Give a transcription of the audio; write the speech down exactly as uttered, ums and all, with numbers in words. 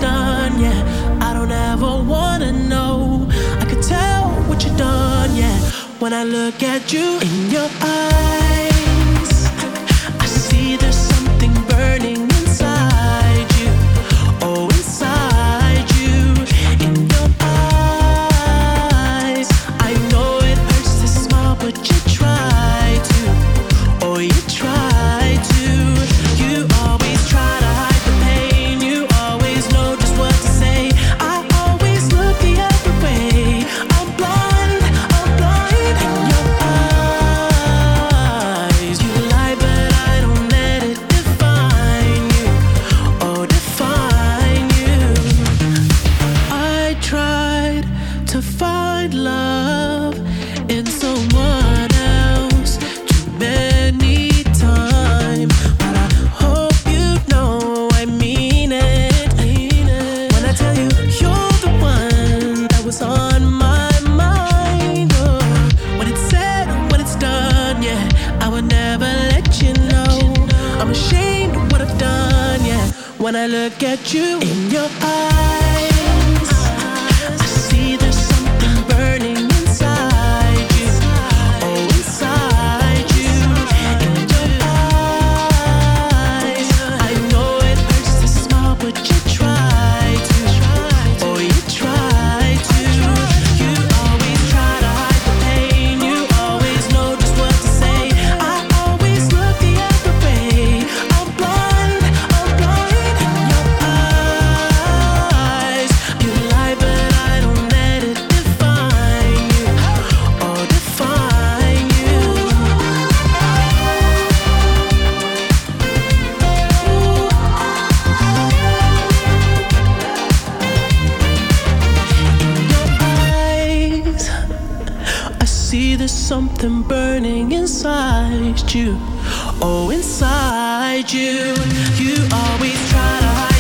done, yeah. I don't ever wanna know. I could tell what you done, yeah. When I look at you in your eyes, I see there's something burning inside you. Oh, inside you, in your eyes. I know it hurts to smile, but you try to. Oh, you try to. You always try to hide the pain. You always know just what to say. I always look the other way. I'm blind, I'm blind in your eyes. You lie, but I don't let it define you. Oh, define you. I tried to find love in someone else too many times, but I hope you know I mean it. When I tell you you're the one that was on my mind, oh, when it's said, when it's done, yeah, I would never let you know. I'm ashamed of what I've done, yeah. When I look at you in your eyes, I see there's something burning inside you. Oh, inside you, in your eyes. I know it hurts to smile, but you try to. Oh, you try to. You always try to hide the pain. You always know just what to say. I always look the other way. I'm blind, I'm blind in your eyes. You lie, but I don't let it define you. Oh, define you. In your eyes, I see there's something burning inside you. Oh, inside you. You always try to hide